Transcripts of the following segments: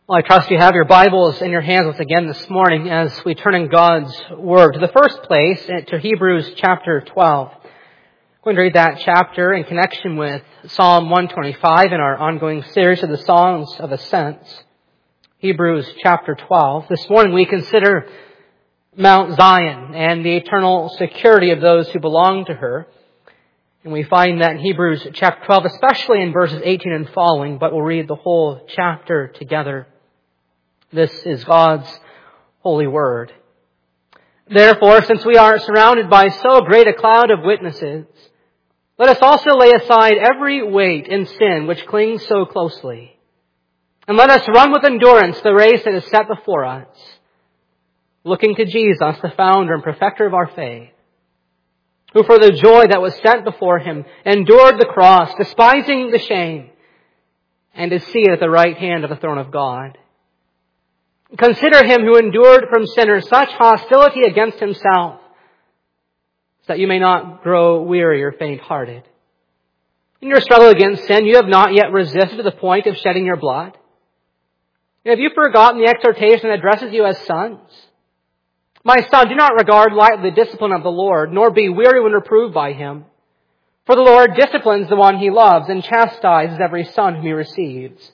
Well, I trust you have your Bibles in your hands once again this morning as we turn in God's Word. To the first place, to Hebrews chapter 12. I'm going to read that chapter in connection with Psalm 125 in our ongoing series of the Songs of Ascents. Hebrews chapter 12. This morning we consider Mount Zion and the eternal security of those who belong to her. And we find that in Hebrews chapter 12, especially in verses 18 and following, but we'll read the whole chapter together. This is God's holy word. Therefore, since we are surrounded by so great a cloud of witnesses, let us also lay aside every weight and sin which clings so closely. And let us run with endurance the race that is set before us, looking to Jesus, the founder and perfecter of our faith, who for the joy that was set before him endured the cross, despising the shame, and is seated at the right hand of the throne of God. Consider him who endured from sinners such hostility against himself, so that you may not grow weary or faint-hearted. In your struggle against sin, you have not yet resisted to the point of shedding your blood. And have you forgotten the exhortation that addresses you as sons? My son, do not regard lightly the discipline of the Lord, nor be weary when reproved by him. For the Lord disciplines the one he loves and chastises every son whom he receives.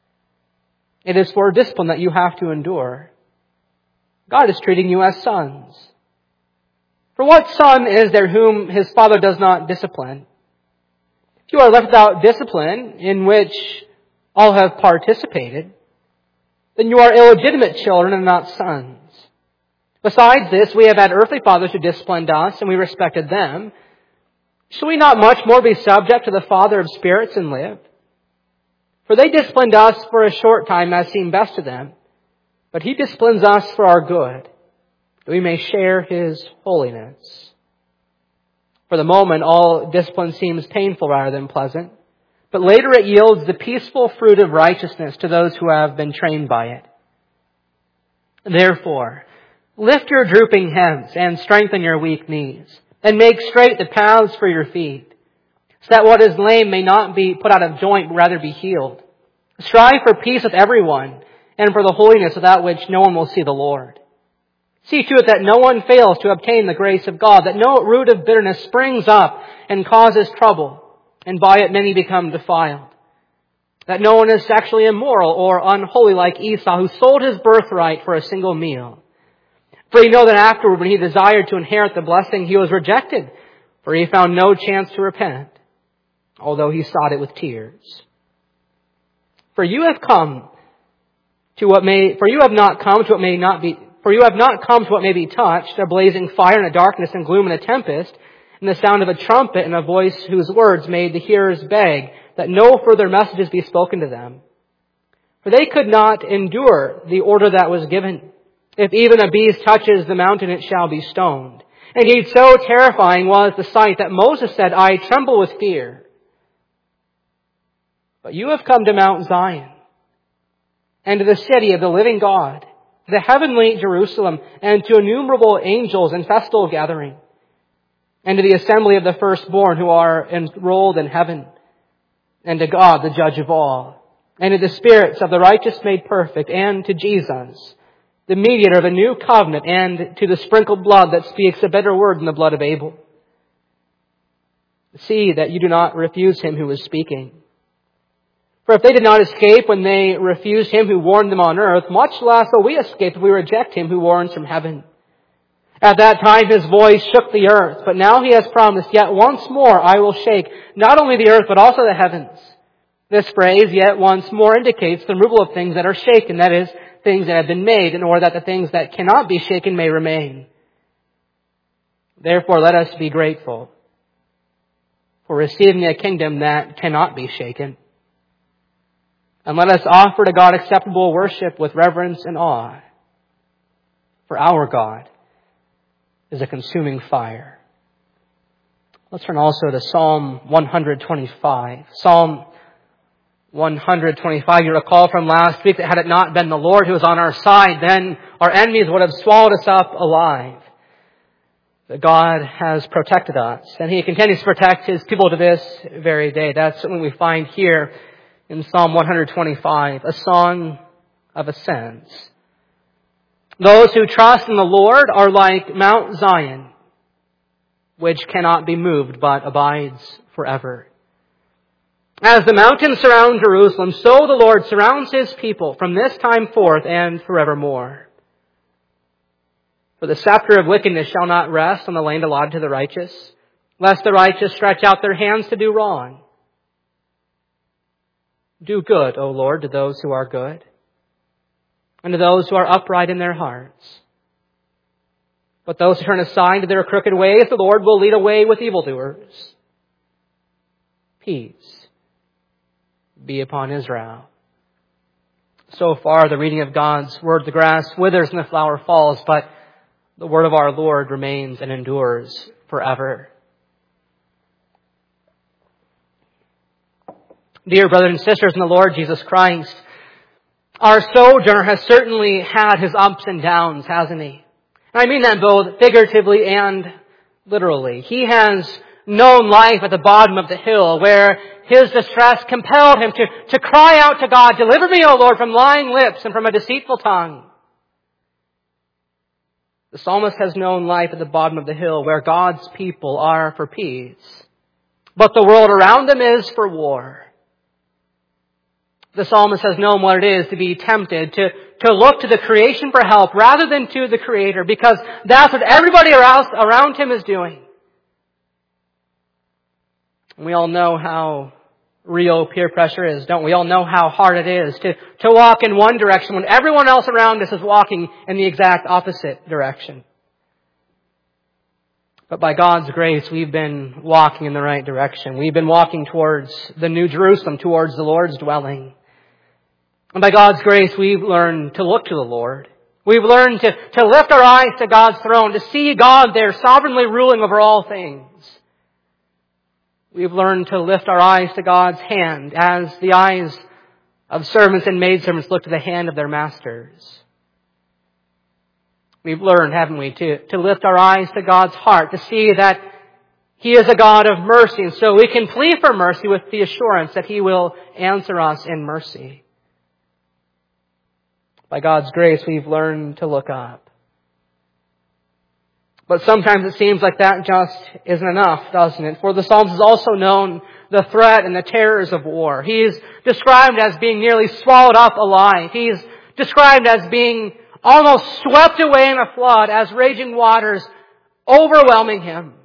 It is for discipline that you have to endure. God is treating you as sons. For what son is there whom his father does not discipline? If you are left without discipline, in which all have participated, then you are illegitimate children and not sons. Besides this, we have had earthly fathers who disciplined us, and we respected them. Shall we not much more be subject to the Father of spirits and live? For they disciplined us for a short time as seemed best to them, but he disciplines us for our good, that we may share his holiness. For the moment, all discipline seems painful rather than pleasant, but later it yields the peaceful fruit of righteousness to those who have been trained by it. Therefore, lift your drooping heads and strengthen your weak knees, and make straight the paths for your feet, so that what is lame may not be put out of joint, but rather be healed. Strive for peace with everyone, and for the holiness without which no one will see the Lord. See to it that no one fails to obtain the grace of God, that no root of bitterness springs up and causes trouble, and by it many become defiled. That no one is sexually immoral or unholy like Esau, who sold his birthright for a single meal. For you know that afterward, when he desired to inherit the blessing, he was rejected, for he found no chance to repent, although he sought it with tears. For you have not come to what may be touched, a blazing fire and a darkness and gloom and a tempest, and the sound of a trumpet and a voice whose words made the hearers beg that no further messages be spoken to them. For they could not endure the order that was given. If even a beast touches the mountain, it shall be stoned. Indeed, so terrifying was the sight that Moses said, I tremble with fear. But you have come to Mount Zion, and to the city of the living God, to the heavenly Jerusalem, and to innumerable angels in festal gathering, and to the assembly of the firstborn who are enrolled in heaven, and to God, the judge of all, and to the spirits of the righteous made perfect, and to Jesus, the mediator of a new covenant, and to the sprinkled blood that speaks a better word than the blood of Abel. See that you do not refuse him who is speaking. For if they did not escape when they refused him who warned them on earth, much less will we escape if we reject him who warns from heaven. At that time his voice shook the earth, but now he has promised, yet once more I will shake not only the earth but also the heavens. This phrase, yet once more, indicates the removal of things that are shaken, that is, things that have been made, in order that the things that cannot be shaken may remain. Therefore let us be grateful for receiving a kingdom that cannot be shaken. And let us offer to God acceptable worship with reverence and awe. For our God is a consuming fire. Let's turn also to Psalm 125. Psalm 125, you recall from last week that had it not been the Lord who was on our side, then our enemies would have swallowed us up alive. But God has protected us, and he continues to protect his people to this very day. That's what we find here in Psalm 125, a song of a sense. Those who trust in the Lord are like Mount Zion, which cannot be moved but abides forever. As the mountains surround Jerusalem, so the Lord surrounds His people from this time forth and forevermore. For the scepter of wickedness shall not rest on the land allotted to the righteous, lest the righteous stretch out their hands to do wrong. Do good, O Lord, to those who are good, and to those who are upright in their hearts. But those who turn aside to their crooked ways, the Lord will lead away with evildoers. Peace be upon Israel. So far, the reading of God's Word. The grass withers and the flower falls, but the Word of our Lord remains and endures forever. Dear brothers and sisters in the Lord Jesus Christ, our sojourner has certainly had his ups and downs, hasn't he? And I mean that both figuratively and literally. He has known life at the bottom of the hill, where his distress compelled him to cry out to God, "Deliver me, O Lord, from lying lips and from a deceitful tongue." The psalmist has known life at the bottom of the hill, where God's people are for peace, but the world around them is for war. The psalmist has known what it is to be tempted to look to the creation for help rather than to the Creator, because that's what everybody else around him is doing. We all know how real peer pressure is, don't we? All know how hard it is to walk in one direction when everyone else around us is walking in the exact opposite direction. But by God's grace, we've been walking in the right direction. We've been walking towards the New Jerusalem, towards the Lord's dwelling. And by God's grace, we've learned to look to the Lord. We've learned to lift our eyes to God's throne, to see God there sovereignly ruling over all things. We've learned to lift our eyes to God's hand as the eyes of servants and maidservants look to the hand of their masters. We've learned, haven't we, to lift our eyes to God's heart, to see that He is a God of mercy, and so we can plead for mercy with the assurance that He will answer us in mercy. By God's grace, we've learned to look up. But sometimes it seems like that just isn't enough, doesn't it? For the Psalms has also known the threat and the terrors of war. He is described as being nearly swallowed up alive. He is described as being almost swept away in a flood as raging waters overwhelming him.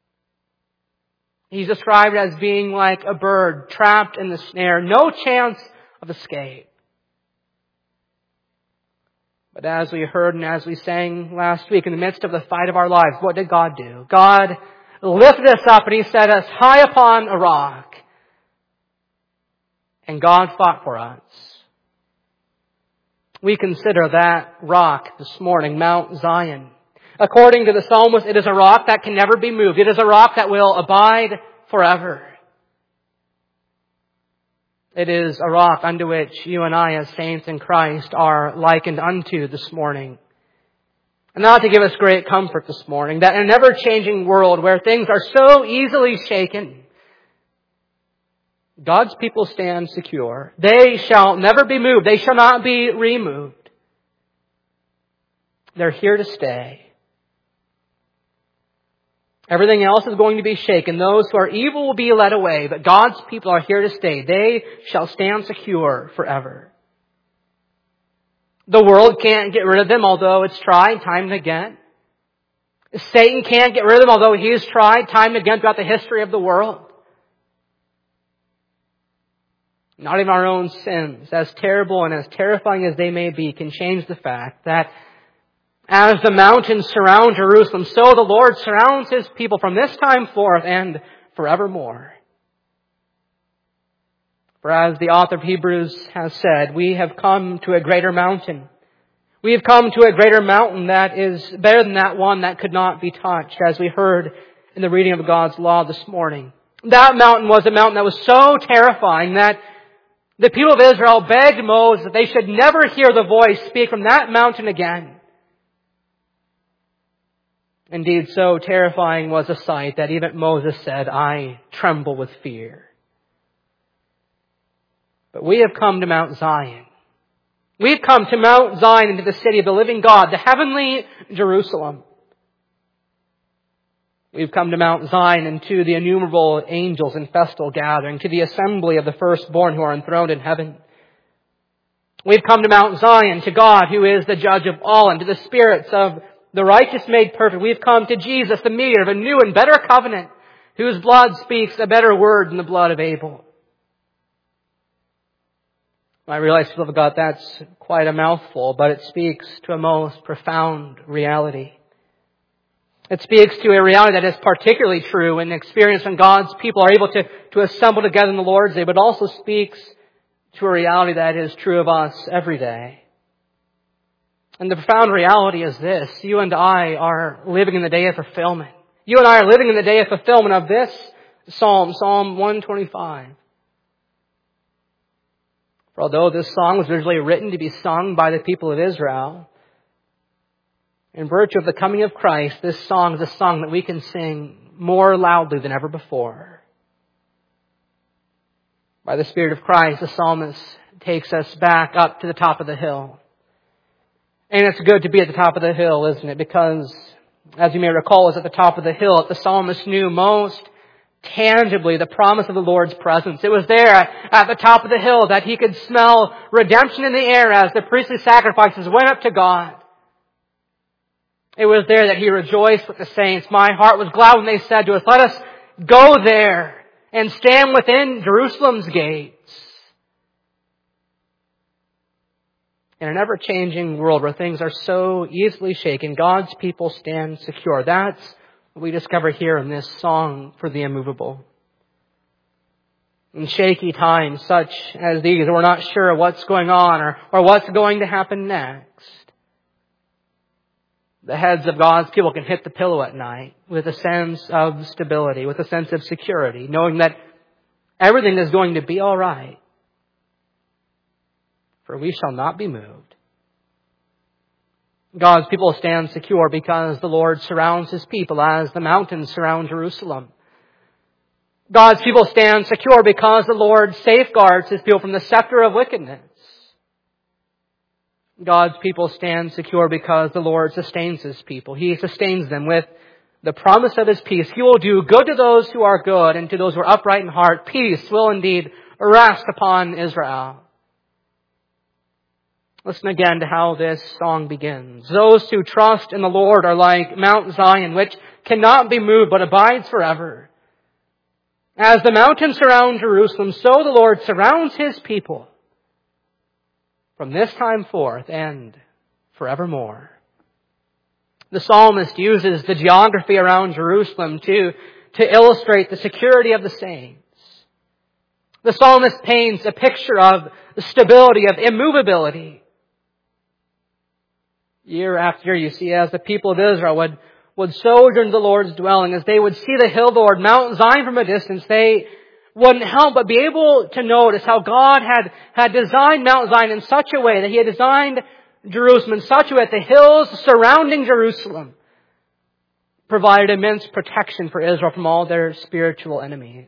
He's described as being like a bird trapped in the snare, no chance of escape. But as we heard and as we sang last week, in the midst of the fight of our lives, what did God do? God lifted us up and He set us high upon a rock. And God fought for us. We consider that rock this morning, Mount Zion. According to the psalmist, it is a rock that can never be moved. It is a rock that will abide forever. It is a rock unto which you and I as saints in Christ are likened unto this morning. And not to give us great comfort this morning, that in an ever-changing world where things are so easily shaken, God's people stand secure. They shall never be moved. They shall not be removed. They're here to stay. Everything else is going to be shaken. Those who are evil will be led away, but God's people are here to stay. They shall stand secure forever. The world can't get rid of them, although it's tried time and again. Satan can't get rid of them, although he's tried time and again throughout the history of the world. Not even our own sins, as terrible and as terrifying as they may be, can change the fact that as the mountains surround Jerusalem, so the Lord surrounds His people from this time forth and forevermore. For as the author of Hebrews has said, we have come to a greater mountain. We have come to a greater mountain that is better than that one that could not be touched, as we heard in the reading of God's law this morning. That mountain was a mountain that was so terrifying that the people of Israel begged Moses that they should never hear the voice speak from that mountain again. Indeed, so terrifying was the sight that even Moses said, I tremble with fear. But we have come to Mount Zion. We've come to Mount Zion, into the city of the living God, the heavenly Jerusalem. We've come to Mount Zion and to the innumerable angels in festal gathering, to the assembly of the firstborn who are enthroned in heaven. We've come to Mount Zion, to God who is the judge of all, and to the spirits of the righteous made perfect. We've come to Jesus, the mediator of a new and better covenant, whose blood speaks a better word than the blood of Abel. I realize, people of God, that's quite a mouthful, but it speaks to a most profound reality. It speaks to a reality that is particularly true and experienced when God's people are able to assemble together in the Lord's Day, but also speaks to a reality that is true of us every day. And the profound reality is this: you and I are living in the day of fulfillment. You and I are living in the day of fulfillment of this Psalm, Psalm 125. For although this song was originally written to be sung by the people of Israel, in virtue of the coming of Christ, this song is a song that we can sing more loudly than ever before. By the Spirit of Christ, the psalmist takes us back up to the top of the hill. And it's good to be at the top of the hill, isn't it? Because, as you may recall, it's at the top of the hill that the psalmist knew most tangibly the promise of the Lord's presence. It was there at the top of the hill that he could smell redemption in the air as the priestly sacrifices went up to God. It was there that he rejoiced with the saints. My heart was glad when they said to us, let us go there and stand within Jerusalem's gates. In an ever-changing world where things are so easily shaken, God's people stand secure. That's what we discover here in this song for the immovable. In shaky times such as these, we're not sure what's going on or what's going to happen next. The heads of God's people can hit the pillow at night with a sense of stability, with a sense of security, knowing that everything is going to be all right. For we shall not be moved. God's people stand secure because the Lord surrounds His people as the mountains surround Jerusalem. God's people stand secure because the Lord safeguards His people from the scepter of wickedness. God's people stand secure because the Lord sustains His people. He sustains them with the promise of His peace. He will do good to those who are good, and to those who are upright in heart, peace will indeed rest upon Israel. Listen again to how this song begins. Those who trust in the Lord are like Mount Zion, which cannot be moved but abides forever. As the mountains surround Jerusalem, so the Lord surrounds His people from this time forth and forevermore. The psalmist uses the geography around Jerusalem to illustrate the security of the saints. The psalmist paints a picture of stability, of immovability. Year after year, you see, as the people of Israel would sojourn in the Lord's dwelling, as they would see the hill of the Lord, Mount Zion from a distance, they wouldn't help but be able to notice how God had designed Mount Zion in such a way that He had designed Jerusalem in such a way that the hills surrounding Jerusalem provided immense protection for Israel from all their spiritual enemies.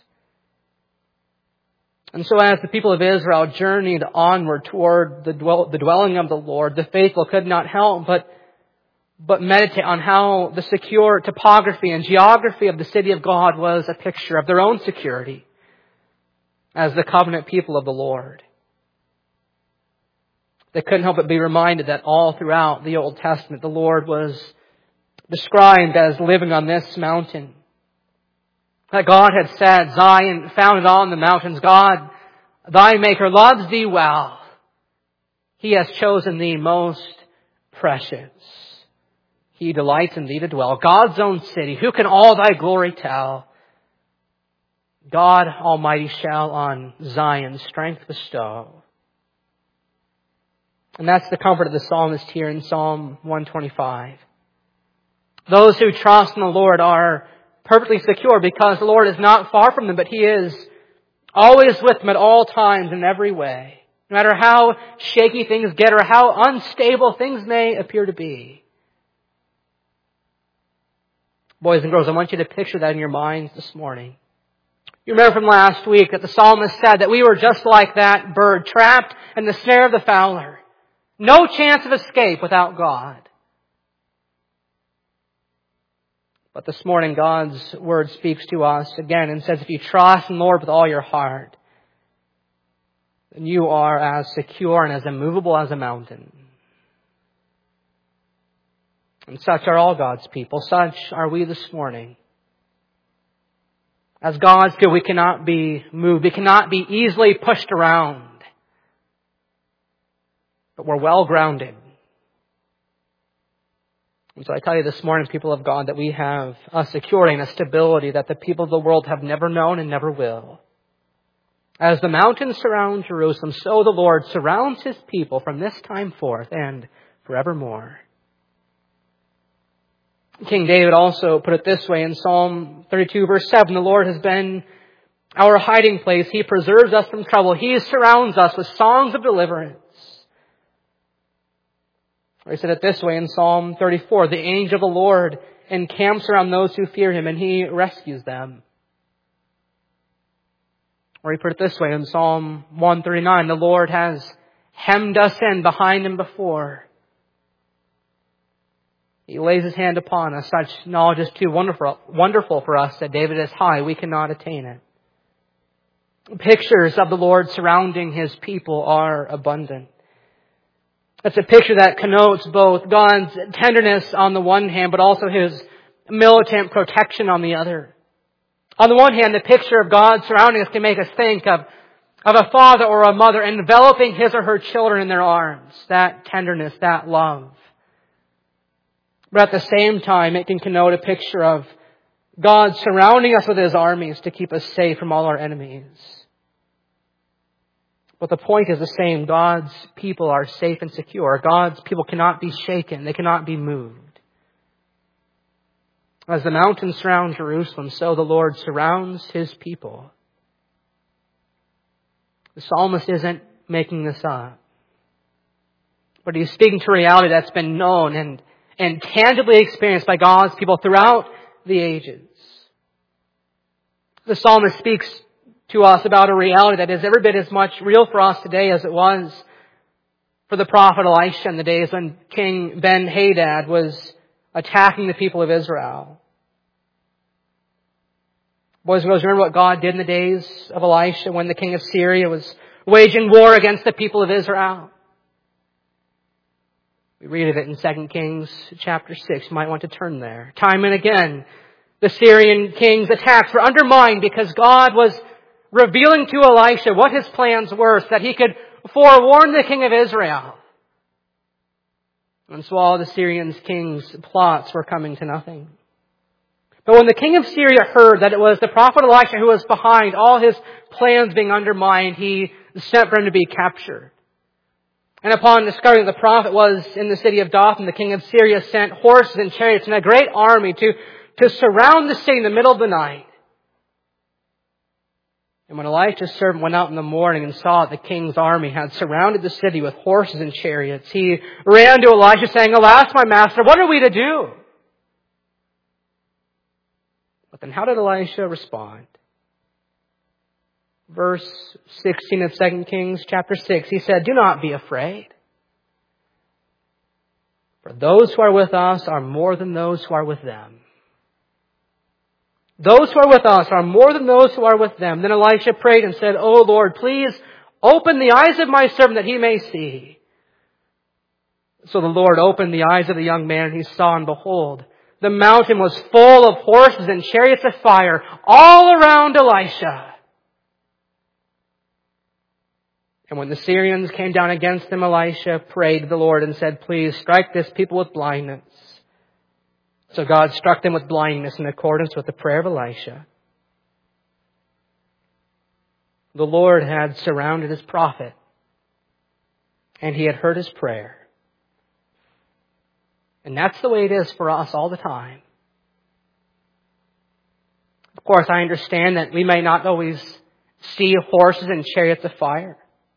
And so as the people of Israel journeyed onward toward the dwelling of the Lord, the faithful could not help but meditate on how the secure topography and geography of the city of God was a picture of their own security as the covenant people of the Lord. They couldn't help but be reminded that all throughout the Old Testament, the Lord was described as living on this mountain. That God had said, Zion, founded on the mountains, God, thy Maker, loves thee well. He has chosen thee most precious. He delights in thee to dwell. God's own city, who can all thy glory tell? God Almighty shall on Zion strength bestow. And that's the comfort of the psalmist here in Psalm 125. Those who trust in the Lord are perfectly secure because the Lord is not far from them, but He is always with them at all times in every way. No matter how shaky things get or how unstable things may appear to be. Boys and girls, I want you to picture that in your minds this morning. You remember from last week that the psalmist said that we were just like that bird trapped in the snare of the fowler. No chance of escape without God. But this morning, God's Word speaks to us again and says, if you trust in the Lord with all your heart, then you are as secure and as immovable as a mountain. And such are all God's people. Such are we this morning. As God's people, we cannot be moved. We cannot be easily pushed around. But we're well grounded. And so I tell you this morning, people of God, that we have a security and a stability that the people of the world have never known and never will. As the mountains surround Jerusalem, so the Lord surrounds His people from this time forth and forevermore. King David also put it this way in Psalm 32, verse 7, the Lord has been our hiding place. He preserves us from trouble. He surrounds us with songs of deliverance. Or he said it this way in Psalm 34, the angel of the Lord encamps around those who fear Him, and He rescues them. Or he put it this way in Psalm 139, the Lord has hemmed us in behind and before. He lays His hand upon us. Such knowledge is too wonderful for us that David is high. We cannot attain it. Pictures of the Lord surrounding His people are abundant. It's a picture that connotes both God's tenderness on the one hand, but also His militant protection on the other. On the one hand, the picture of God surrounding us can make us think of a father or a mother enveloping his or her children in their arms. That tenderness, that love. But at the same time, it can connote a picture of God surrounding us with His armies to keep us safe from all our enemies. But the point is the same. God's people are safe and secure. God's people cannot be shaken. They cannot be moved. As the mountains surround Jerusalem, so the Lord surrounds His people. The psalmist isn't making this up. But he's speaking to a reality that's been known and tangibly experienced by God's people throughout the ages. The psalmist speaks to us about a reality that is every bit as much real for us today as it was for the prophet Elisha in the days when King Ben-Hadad was attacking the people of Israel. Boys and girls, remember what God did in the days of Elisha when the king of Syria was waging war against the people of Israel? We read of it in 2 Kings chapter 6. You might want to turn there. Time and again, the Syrian king's attacks were undermined because God was revealing to Elisha what his plans were so that he could forewarn the king of Israel. And so all the Syrian king's plots were coming to nothing. But when the king of Syria heard that it was the prophet Elisha who was behind all his plans being undermined, he sent for him to be captured. And upon discovering that the prophet was in the city of Dothan, the king of Syria sent horses and chariots and a great army to surround the city in the middle of the night. And when Elisha's servant went out in the morning and saw that the king's army had surrounded the city with horses and chariots, he ran to Elisha saying, "Alas, my master, what are we to do?" But then how did Elisha respond? Verse 16 of 2 Kings chapter 6, he said, "Do not be afraid. For those who are with us are more than those who are with them." Those who are with us are more than those who are with them. Then Elisha prayed and said, "O Lord, please open the eyes of my servant that he may see." So the Lord opened the eyes of the young man, and he saw, and behold, the mountain was full of horses and chariots of fire all around Elisha. And when the Syrians came down against them, Elisha prayed to the Lord and said, "Please strike this people with blindness." So God struck them with blindness in accordance with the prayer of Elisha. The Lord had surrounded His prophet, and He had heard his prayer. And that's the way it is for us all the time. Of course, I understand that we may not always see horses and chariots of fire.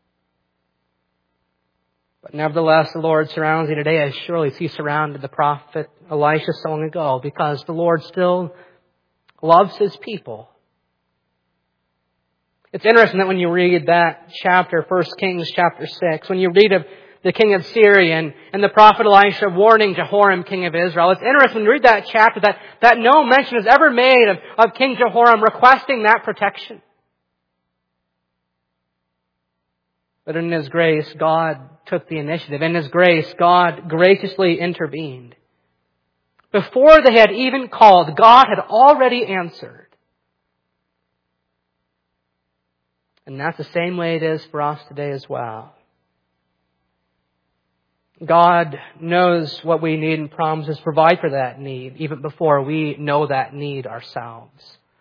But nevertheless, the Lord surrounds you today as surely as He surrounded the prophet Elisha so long ago, because the Lord still loves His people. It's interesting that when you read that chapter, 1 Kings chapter 6, when you read of the king of Syria, and the prophet Elisha warning Jehoram, king of Israel. It's interesting when you read that chapter that no mention is ever made of King Jehoram requesting that protection. But in His grace, God took the initiative. In His grace, God graciously intervened. Before they had even called, God had already answered. And that's the same way it is for us today as well. God knows what we need and promises to provide for that need, even before we know that need ourselves.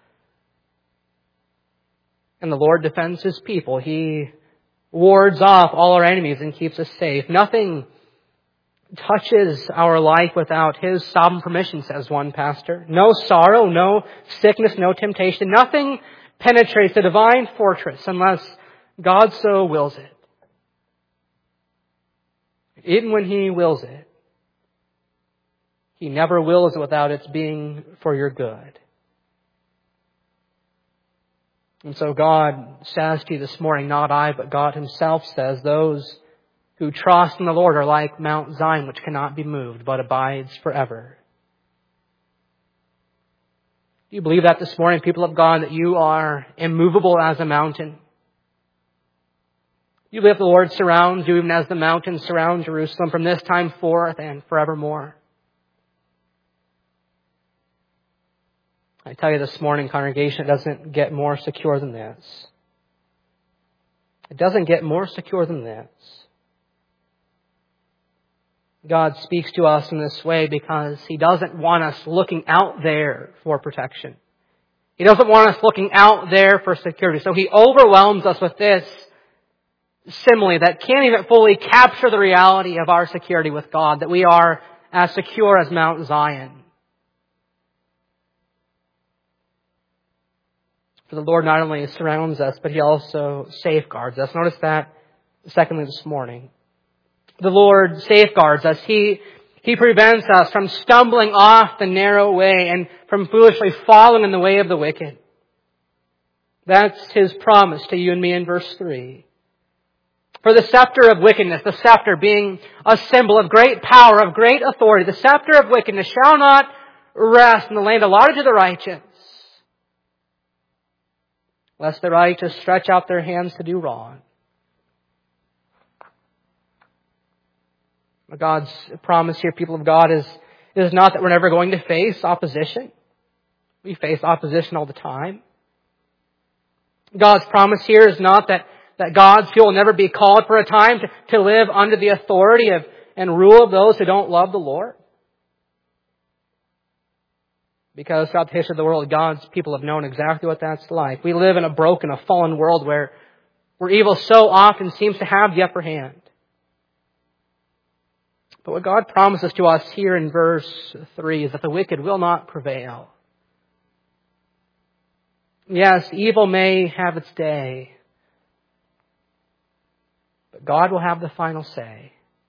And the Lord defends His people. He wards off all our enemies and keeps us safe. Nothing touches our life without His sovereign permission, says one pastor. No sorrow, no sickness, no temptation. Nothing penetrates the divine fortress unless God so wills it. Even when He wills it, He never wills it without its being for your good. And so God says to you this morning, not I, but God Himself says, those who trust in the Lord are like Mount Zion, which cannot be moved, but abides forever. Do you believe that this morning, people of God, that you are immovable as a mountain? You believe the Lord surrounds you even as the mountains surround Jerusalem from this time forth and forevermore? I tell you this morning, congregation, it doesn't get more secure than this. It doesn't get more secure than this. God speaks to us in this way because He doesn't want us looking out there for protection. He doesn't want us looking out there for security. So He overwhelms us with this simile that can't even fully capture the reality of our security with God, that we are as secure as Mount Zion. For the Lord not only surrounds us, but He also safeguards us. Notice that, secondly, this morning. The Lord safeguards us. He prevents us from stumbling off the narrow way and from foolishly following in the way of the wicked. That's His promise to you and me in verse 3. For the scepter of wickedness, the scepter being a symbol of great power, of great authority, the scepter of wickedness shall not rest in the land allotted to the righteous, lest the righteous stretch out their hands to do wrong. God's promise here, people of God, is not that we're never going to face opposition. We face opposition all the time. God's promise here is not that God's people will never be called for a time to live under the authority of and rule of those who don't love the Lord. Because throughout the history of the world, God's people have known exactly what that's like. We live in a broken, a fallen world where evil so often seems to have the upper hand. But what God promises to us here in verse 3 is that the wicked will not prevail. Yes, evil may have its day, but God will have the final say.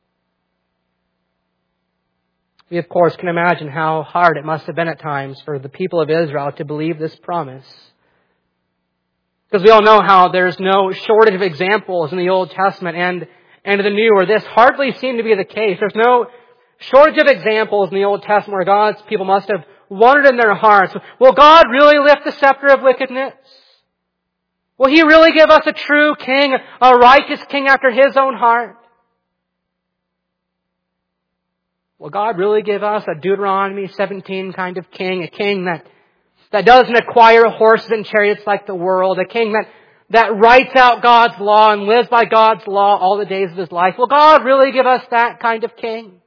We, of course, can imagine how hard it must have been at times for the people of Israel to believe this promise. Because we all know how there's no shortage of examples in the Old Testament and in the New where this hardly seemed to be the case. There's no shortage of examples in the Old Testament where God's people must have wondered in their hearts, will God really lift the scepter of wickedness? Will He really give us a true king, a righteous king after His own heart? Will God really give us a Deuteronomy 17 kind of king, a king that doesn't acquire horses and chariots like the world, a king that writes out God's law and lives by God's law all the days of his life? Will God really give us that kind of king?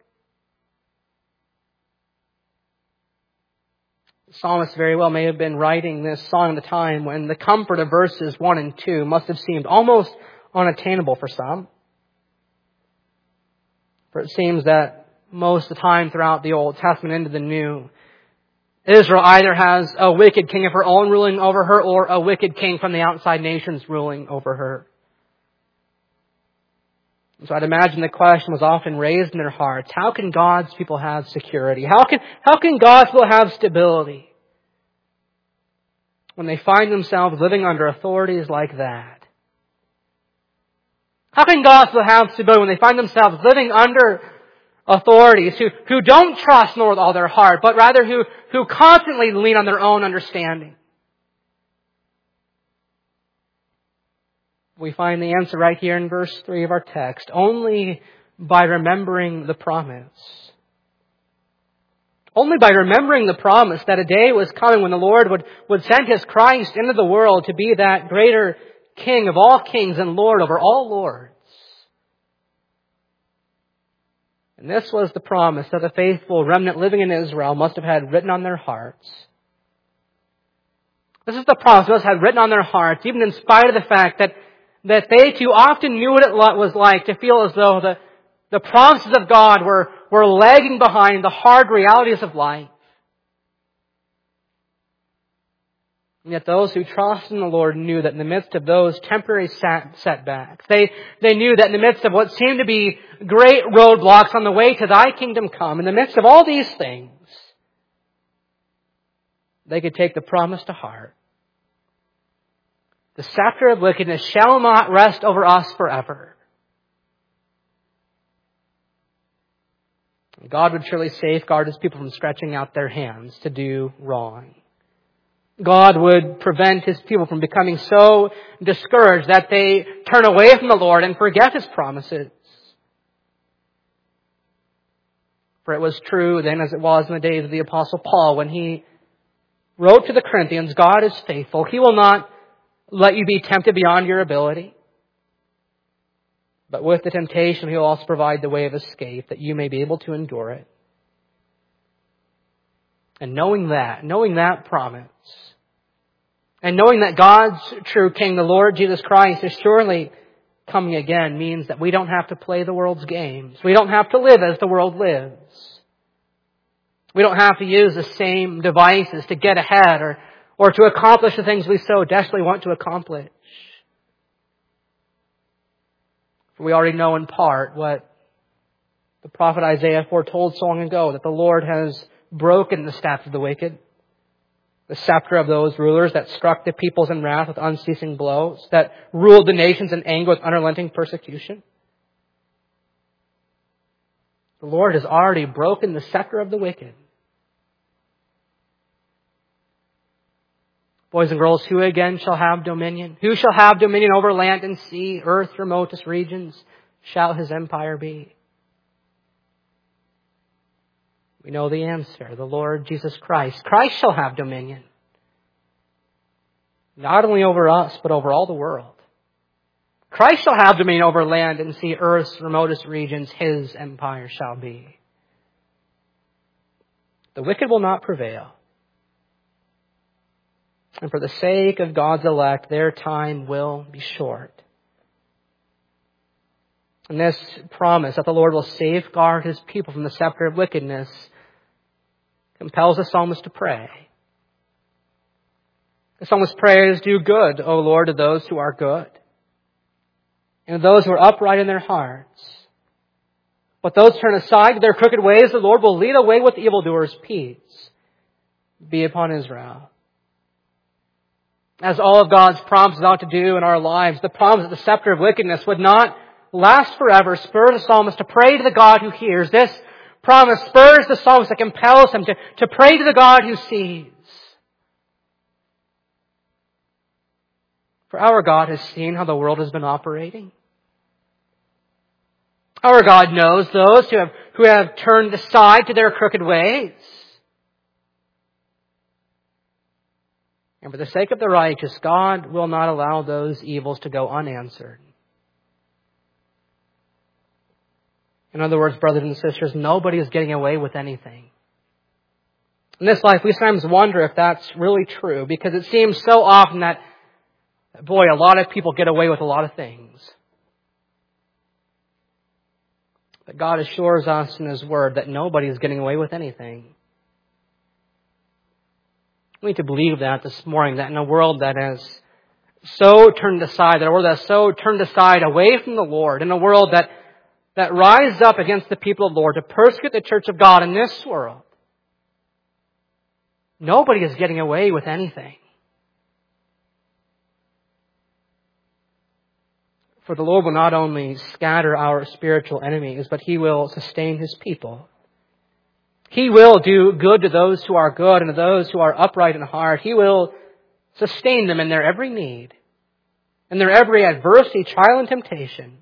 The psalmist very well may have been writing this song at a time when the comfort of verses 1 and 2 must have seemed almost unattainable for some. For it seems that most of the time throughout the Old Testament into the New, Israel either has a wicked king of her own ruling over her or a wicked king from the outside nations ruling over her. So I'd imagine the question was often raised in their hearts, how can God's people have security? How can God's people have stability when they find themselves living under authorities like that? How can God still have stability when they find themselves living under authorities who don't trust nor with all their heart, but rather who constantly lean on their own understanding? We find the answer right here in verse 3 of our text. Only by remembering the promise. Only by remembering the promise that a day was coming when the Lord would send His Christ into the world to be that greater King of all kings and Lord over all lords. And this was the promise that the faithful remnant living in Israel must have had written on their hearts. This is the promise they must have had written on their hearts, even in spite of the fact that they too often knew what it was like to feel as though the promises of God were lagging behind the hard realities of life. And yet those who trust in the Lord knew that in the midst of those temporary setbacks, they knew that in the midst of what seemed to be great roadblocks on the way to Thy kingdom come, in the midst of all these things, they could take the promise to heart. The scepter of wickedness shall not rest over us forever. God would surely safeguard His people from stretching out their hands to do wrong. God would prevent His people from becoming so discouraged that they turn away from the Lord and forget His promises. For it was true then as it was in the days of the Apostle Paul when he wrote to the Corinthians, God is faithful. He will not let you be tempted beyond your ability. But with the temptation, He will also provide the way of escape that you may be able to endure it. And knowing that promise, and knowing that God's true King, the Lord Jesus Christ, is surely coming again, means that we don't have to play the world's games. We don't have to live as the world lives. We don't have to use the same devices to get ahead or to accomplish the things we so desperately want to accomplish. For we already know in part what the prophet Isaiah foretold so long ago, that the Lord has broken the staff of the wicked, the scepter of those rulers that struck the peoples in wrath with unceasing blows, that ruled the nations in anger with unrelenting persecution. The Lord has already broken the scepter of the wicked. Boys and girls, who again shall have dominion? Who shall have dominion over land and sea, earth's remotest regions? Shall His empire be? We know the answer. The Lord Jesus Christ. Christ shall have dominion. Not only over us, but over all the world. Christ shall have dominion over land and sea, earth's remotest regions. His empire shall be. The wicked will not prevail. And for the sake of God's elect, their time will be short. And this promise that the Lord will safeguard His people from the scepter of wickedness compels the psalmist to pray. The psalmist prays, do good, O Lord, to those who are good, and to those who are upright in their hearts. But those turn aside to their crooked ways, the Lord will lead away with evildoers. Peace be upon Israel. As all of God's promises ought to do in our lives, the promise that the scepter of wickedness would not last forever spurs the psalmist to pray to the God who hears. This promise spurs the psalmist that compels him to pray to the God who sees. For our God has seen how the world has been operating. Our God knows those who have turned aside to their crooked ways. And for the sake of the righteous, God will not allow those evils to go unanswered. In other words, brothers and sisters, nobody is getting away with anything. In this life, we sometimes wonder if that's really true, because it seems so often that, boy, a lot of people get away with a lot of things. But God assures us in His Word that nobody is getting away with anything. We need to believe that this morning, that in a world that has so turned aside, that a world that has so turned aside away from the Lord, in a world that rises up against the people of the Lord to persecute the church of God in this world, nobody is getting away with anything. For the Lord will not only scatter our spiritual enemies, but He will sustain His people. He will do good to those who are good and to those who are upright in heart. He will sustain them in their every need, in their every adversity, trial, and temptation.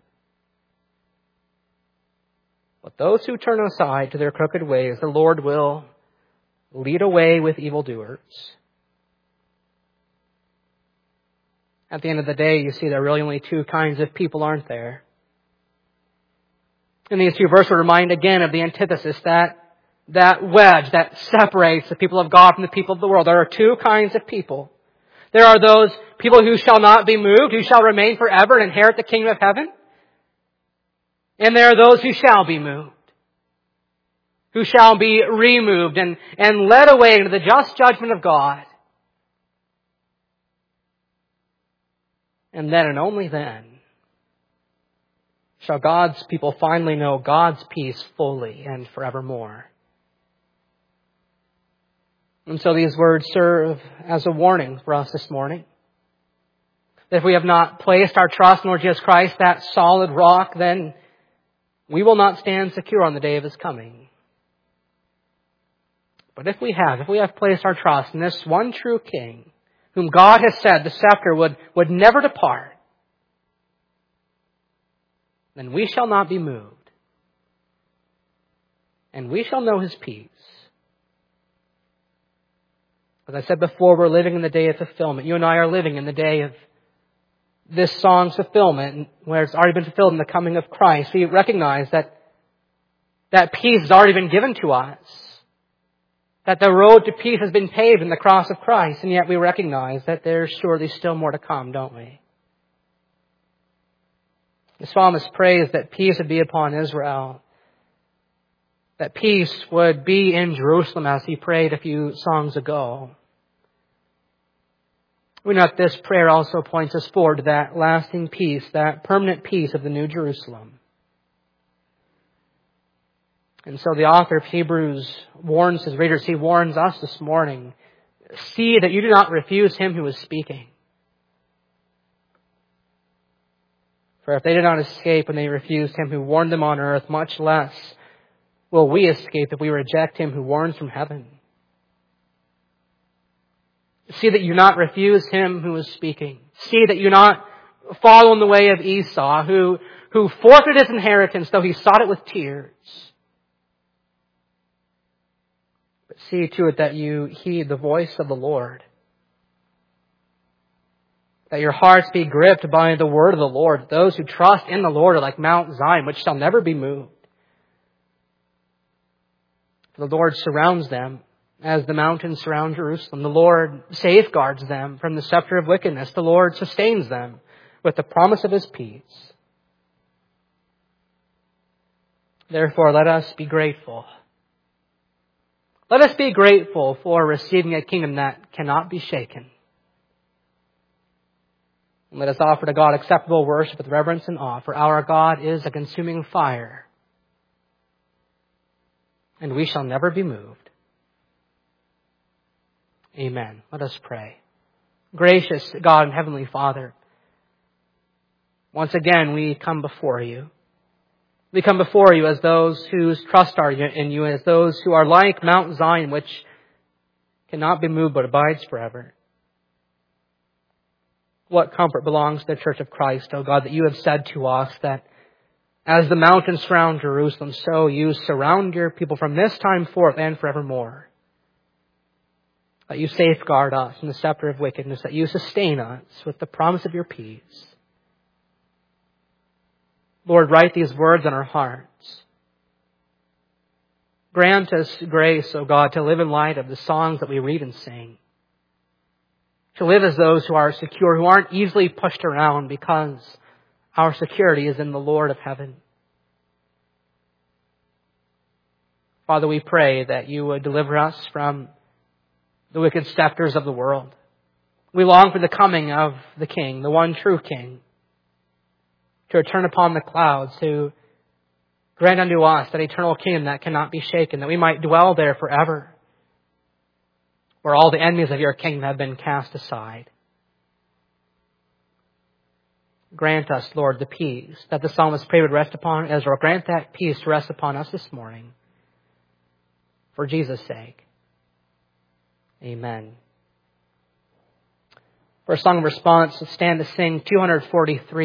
But those who turn aside to their crooked ways, the Lord will lead away with evildoers. At the end of the day, you see there are really only two kinds of people, aren't there? And these two verses remind again of the antithesis, that wedge that separates the people of God from the people of the world. There are two kinds of people. There are those people who shall not be moved, who shall remain forever and inherit the kingdom of heaven. And there are those who shall be moved, who shall be removed and led away into the just judgment of God. And then and only then shall God's people finally know God's peace fully and forevermore. And so these words serve as a warning for us this morning. That if we have not placed our trust in Lord Jesus Christ, that solid rock, then we will not stand secure on the day of His coming. But if we have placed our trust in this one true King, whom God has said the scepter would never depart, then we shall not be moved. And we shall know His peace. As I said before, we're living in the day of fulfillment. You and I are living in the day of this song's fulfillment, where it's already been fulfilled in the coming of Christ. We recognize that peace has already been given to us. That the road to peace has been paved in the cross of Christ. And yet we recognize that there's surely still more to come, don't we? The psalmist prays that peace would be upon Israel. That peace would be in Jerusalem, as he prayed a few songs ago. We know that this prayer also points us forward to that lasting peace, that permanent peace of the New Jerusalem. And so the author of Hebrews warns his readers, he warns us this morning, see that you do not refuse Him who is speaking. For if they did not escape when they refused Him who warned them on earth, much less will we escape if we reject Him who warns from heaven. See that you not refuse Him who is speaking. See that you not follow in the way of Esau, who forfeited his inheritance, though he sought it with tears. But see to it that you heed the voice of the Lord. That your hearts be gripped by the word of the Lord. Those who trust in the Lord are like Mount Zion, which shall never be moved. The Lord surrounds them as the mountains surround Jerusalem. The Lord safeguards them from the scepter of wickedness. The Lord sustains them with the promise of His peace. Therefore, let us be grateful. Let us be grateful for receiving a kingdom that cannot be shaken. And let us offer to God acceptable worship with reverence and awe, for our God is a consuming fire, and we shall never be moved. Amen. Let us pray. Gracious God and Heavenly Father, once again we come before You. We come before You as those whose trust are in You, as those who are like Mount Zion, which cannot be moved but abides forever. What comfort belongs to the Church of Christ, O God, that You have said to us that as the mountains surround Jerusalem, so You surround Your people from this time forth and forevermore. That You safeguard us from the scepter of wickedness, that You sustain us with the promise of Your peace. Lord, write these words on our hearts. Grant us grace, O God, to live in light of the songs that we read and sing. To live as those who are secure, who aren't easily pushed around, because our security is in the Lord of heaven. Father, we pray that You would deliver us from the wicked scepters of the world. We long for the coming of the King, the one true King, to return upon the clouds, to grant unto us that eternal kingdom that cannot be shaken, that we might dwell there forever, where all the enemies of Your kingdom have been cast aside. Grant us, Lord, the peace that the psalmist prayed would rest upon Israel. Grant that peace to rest upon us this morning. For Jesus' sake. Amen. For a song of response, stand to sing 243.